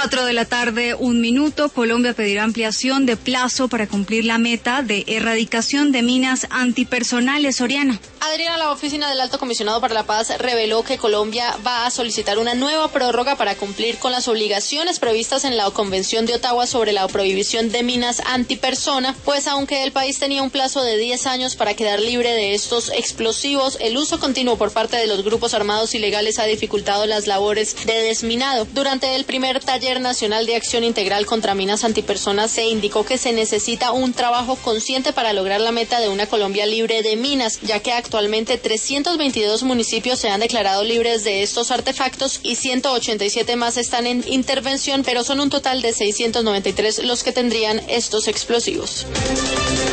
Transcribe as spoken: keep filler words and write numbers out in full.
Cuatro de la tarde, un minuto. Colombia pedirá ampliación de plazo para cumplir la meta de erradicación de minas antipersonales. Oriana. Adriana, la oficina del Alto Comisionado para la Paz reveló que Colombia va a solicitar una nueva prórroga para cumplir con las obligaciones previstas en la Convención de Ottawa sobre la prohibición de minas antipersona, pues aunque el país tenía un plazo de diez años para quedar libre de estos explosivos, el uso continuo por parte de los grupos armados ilegales ha dificultado las labores de desminado. Durante el primer taller nacional de acción integral contra minas antipersonas se indicó que se necesita un trabajo consciente para lograr la meta de una Colombia libre de minas, ya que actualmente Actualmente trescientos veintidós municipios se han declarado libres de estos artefactos y ciento ochenta y siete más están en intervención, pero son un total de seiscientos noventa y tres los que tendrían estos explosivos.